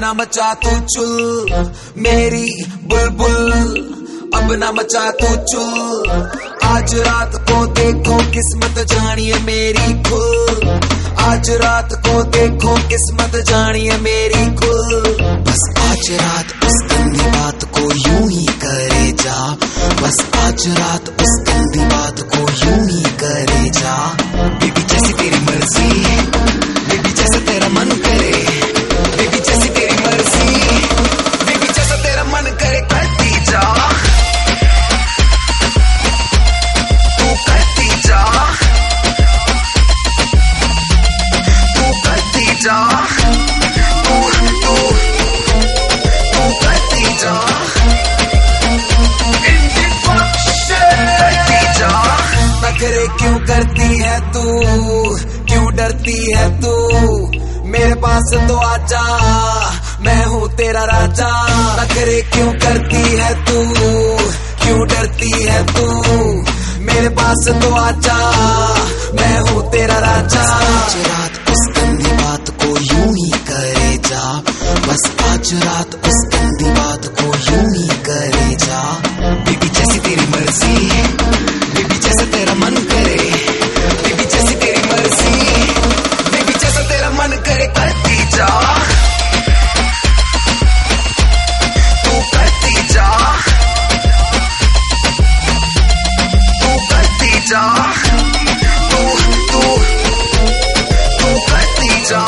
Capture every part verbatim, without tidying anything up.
ना मचा तू चुल मेरी बुलबुल, अब ना मचा तू चुल। आज रात को देखो किस्मत जानिए मेरी खुल, आज रात को देखो किस्मत जानिए मेरी खुल। बस आज रात उस गंदी बात को यूं ही करे जा, बस आज रात उस गंदी बात को यूं ही करे जा। बेबी जैसी तेरी मर्जी, बेबी जैसा तेरा मन करे, बेबी जैसी तेरी मर्जी, बेबी जैसा तेरा मन करे करती जा, तू करती जा, तू करती जा, तू तू तू करती जा, करती जा। नखरे क्यों करती है तू, क्यों डरती है तू, मेरे पास तो आजा, मैं हूँ तेरा राजा। नखरे क्यों करती है तू, क्यों डरती है तू, मेरे पास तो आजा, मैं हूँ तेरा राजा। आज रात उस गंदी बात को यूं ही करे जा, बस आज रात उस गंदी बात को यूं ही करे जा। बेबी जैसी तेरी मर्जी, बेबी जैसा तेरा मन करे, बेबी जैसी तेरी मर्जी, बेबी जैसा तेरा मन करे करती जा, तू करती जा, तू करती जा, तू तू तू करती जा,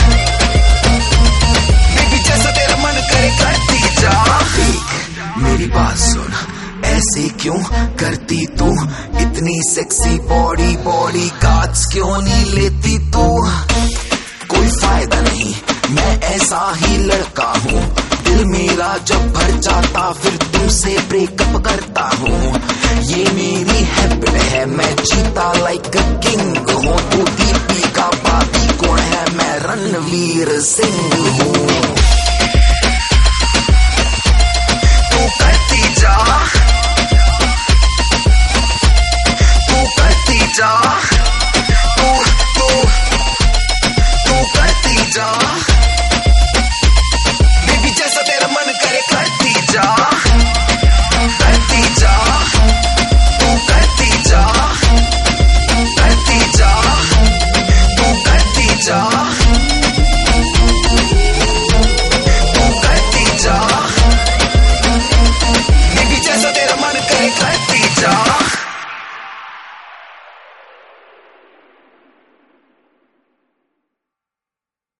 बेबी जैसा तेरा मन करे करती जा। देख मेरी बात सुन, ऐसे क्यों करती तू, इतनी सेक्सी बॉडी बॉडी गार्ड्स क्यों नहीं लेती तू। कोई फायदा नहीं, मैं ऐसा ही लड़का हूँ, दिल मेरा जब भर जाता फिर तुमसे ब्रेकअप करता हूँ। ये मेरी हैबिट है, मैं जीता लाइक अ किंग हूँ। तू दीपिका, बाकी कौन है, मैं रणवीर सिंह हूँ।